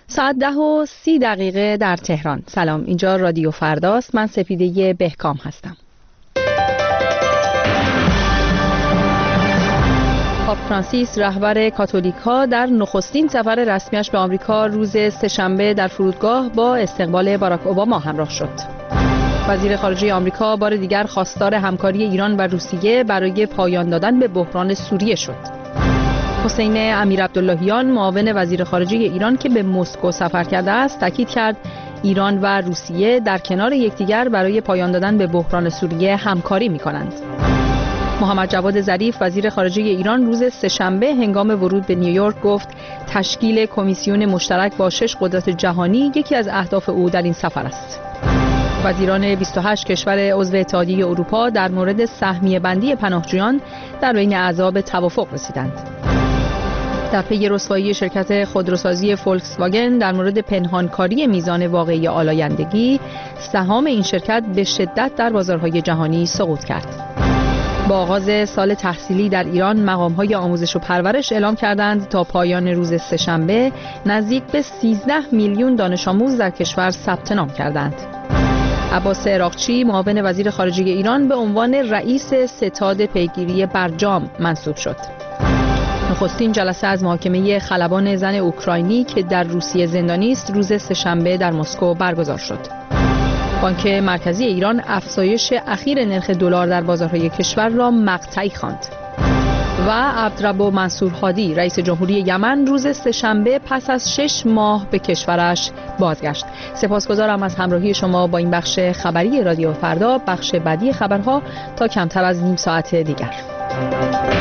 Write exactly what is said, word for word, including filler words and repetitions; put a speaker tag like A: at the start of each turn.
A: ساعت ده و سی دقیقه در تهران. سلام، اینجا رادیو فرداست. من سپیده بهکام هستم. پاپ فرانسیس رهبر کاتولیک‌ها در نخستین سفر رسمیش به آمریکا روز سه‌شنبه در فرودگاه با استقبال باراک اوباما همراه شد. وزیر خارجه آمریکا بار دیگر خواستار همکاری ایران و روسیه برای پایان دادن به بحران سوریه شد. حسین امیرعبداللهیان معاون وزیر خارجه ایران که به مسکو سفر کرده است تاکید کرد ایران و روسیه در کنار یکدیگر برای پایان دادن به بحران سوریه همکاری می‌کنند. محمد جواد ظریف وزیر خارجه ایران روز سه‌شنبه هنگام ورود به نیویورک گفت تشکیل کمیسیون مشترک با شش قدرت جهانی یکی از اهداف او در این سفر است. وزیران بیست و هشت کشور عضو اتحادیه اروپا در مورد سهمیه بندی پناهجویان در بین اعضا به توافق رسیدند. در پی رسوایی شرکت خودروسازی فولکس واگن در مورد پنهانکاری میزان واقعی آلایندگی، سهام این شرکت به شدت در بازارهای جهانی سقوط کرد. با آغاز سال تحصیلی در ایران، مقام‌های آموزش و پرورش اعلام کردند تا پایان روز سه‌شنبه نزدیک به سیزده میلیون دانش آموز در کشور ثبت نام کردند. عباس عراقچی معاون وزیر خارجه ایران به عنوان رئیس ستاد پیگیری برجام منصوب شد. نخستین جلسه از محاکمه خلبان زن اوکراینی که در روسیه زندانی است روز سه‌شنبه در مسکو برگزار شد. بانک مرکزی ایران افزایش اخیر نرخ دلار در بازارهای کشور را مقطعی خواند. و عبدربو منصور هادی رئیس جمهوری یمن روز سه‌شنبه پس از شش ماه به کشورش بازگشت. سپاسگزارم از همراهی شما با این بخش خبری رادیو فردا. بخش بعدی خبرها تا کمتر از نیم ساعت دیگر.